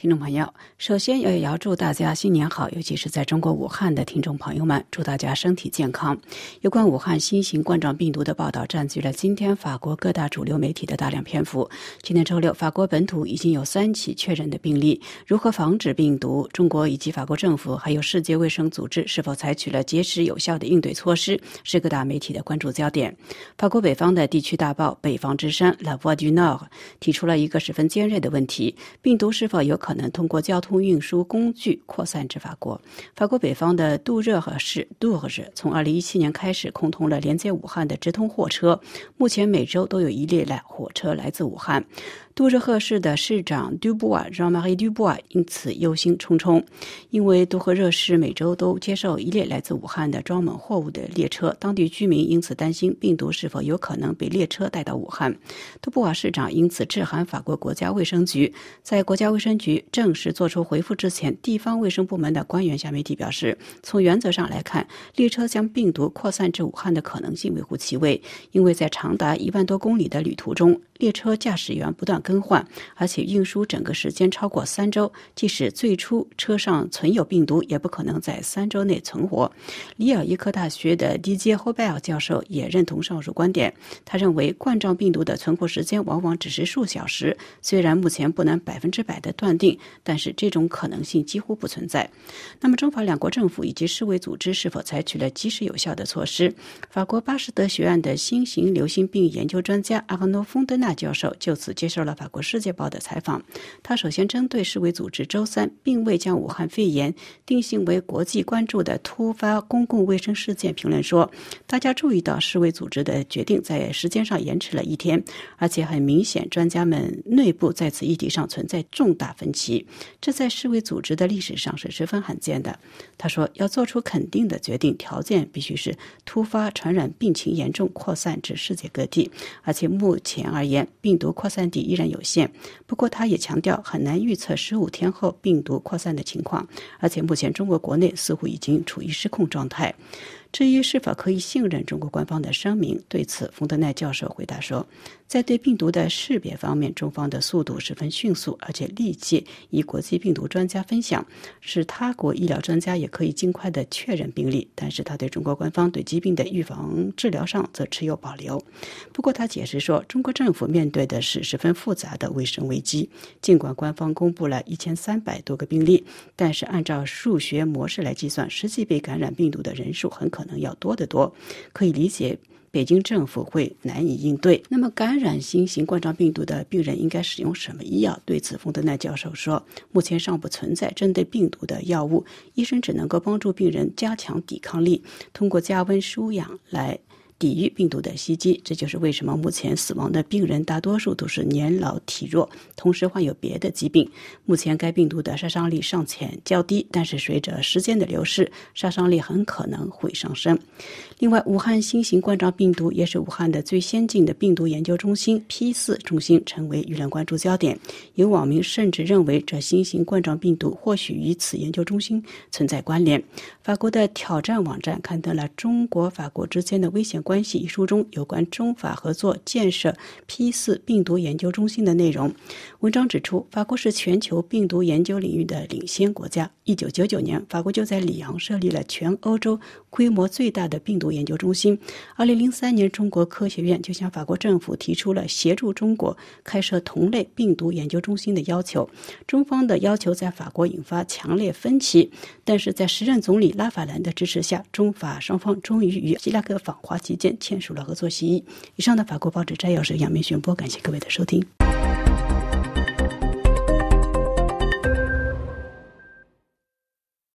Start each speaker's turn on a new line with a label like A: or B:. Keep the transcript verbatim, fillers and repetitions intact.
A: 听众朋友，首先要遥祝大家新年好，尤其是在中国武汉的听众朋友们，祝大家身体健康。有关武汉新型冠状病毒的报道占据了今天法国各大主流媒体的大量篇幅。今天周六，法国本土已经有三起确认的病例。如何防止病毒？中国以及法国政府还有世界卫生组织是否采取了结实有效的应对措施，是各大媒体的关注焦点。法国北方的地区大报《北方之声》La Voix du Nord 提出了一个十分尖锐的问题：病毒是否有可能通过交通运输工具扩散至法国？法国北方的杜热河市杜热市从二零一七年开始空通了连接武汉的直通货车，目前每周都有一列来火车来自武汉。杜热赫市的市长杜布瓦让马里杜布瓦因此忧心忡忡，因为杜赫热市每周都接受一列来自武汉的装满货物的列车，当地居民因此担心病毒是否有可能被列车带到武汉。杜布瓦市长因此致函法国国家卫生局，在国家卫生局正式做出回复之前，地方卫生部门的官员向媒体表示，从原则上来看，列车将病毒扩散至武汉的可能性微乎其微，因为在长达一万多公里的旅途中，列车驾驶员不断更换，而且运输整个时间超过三周，即使最初车上存有病毒，也不可能在三周内存活。里尔医科大学的迪杰·霍贝尔教授也认同上述观点，他认为冠状病毒的存活时间往往只是数小时，虽然目前不能百分之百的断定，但是这种可能性几乎不存在。那么中法两国政府以及世卫组织是否采取了及时有效的措施？法国巴士德学院的新型流行病研究专家阿格诺·丰德纳教授就此接受了法国《世界报》的采访。他首先针对世卫组织周三并未将武汉肺炎定性为国际关注的突发公共卫生事件评论说，大家注意到世卫组织的决定在时间上延迟了一天，而且很明显专家们内部在此议题上存在重大分歧，这在世卫组织的历史上是十分罕见的。他说，要做出肯定的决定，条件必须是突发传染病情严重，扩散至世界各地，而且目前而言病毒扩散地依然有限。不过他也强调很难预测十五天后病毒扩散的情况，而且目前中国国内似乎已经处于失控状态。至于是否可以信任中国官方的声明，对此冯德奈教授回答说，在对病毒的识别方面，中方的速度十分迅速，而且历届与国际病毒专家分享，使他国医疗专家也可以尽快的确认病例，但是他对中国官方对疾病的预防治疗上则持有保留。不过他解释说，中国政府面对的是十分复杂的卫生危机，尽管官方公布了一千三百多个病例，但是按照数学模式来计算，实际被感染病毒的人数很可能可能要多得多，可以理解北京政府会难以应对。那么感染新型冠状病毒的病人应该使用什么医药？对此冯德奈教授说，目前尚不存在针对病毒的药物，医生只能够帮助病人加强抵抗力，通过加温输氧来抵御病毒的袭击。这就是为什么目前死亡的病人大多数都是年老体弱，同时患有别的疾病。目前该病毒的杀伤力尚且较低，但是随着时间的流逝，杀伤力很可能会上升。另外，武汉新型冠状病毒也是武汉的最先进的病毒研究中心 P 四 中心成为舆论关注焦点。有网民甚至认为这新型冠状病毒或许与此研究中心存在关联。法国的挑战网站刊登了《中国法国之间的危险关系》一书中有关中法合作建设 P 四 病毒研究中心的内容。文章指出，法国是全球病毒研究领域的领先国家。一九九九年，法国就在里昂设立了全欧洲规模最大的病毒研究中心。二零零三年，中国科学院就向法国政府提出了协助中国开设同类病毒研究中心的要求。中方的要求在法国引发强烈分歧，但是在时任总理拉法兰的支持下，中法双方终于于希拉克访华期间签署了合作协议。以上的法国报纸摘要是杨明选播，感谢各位的收听。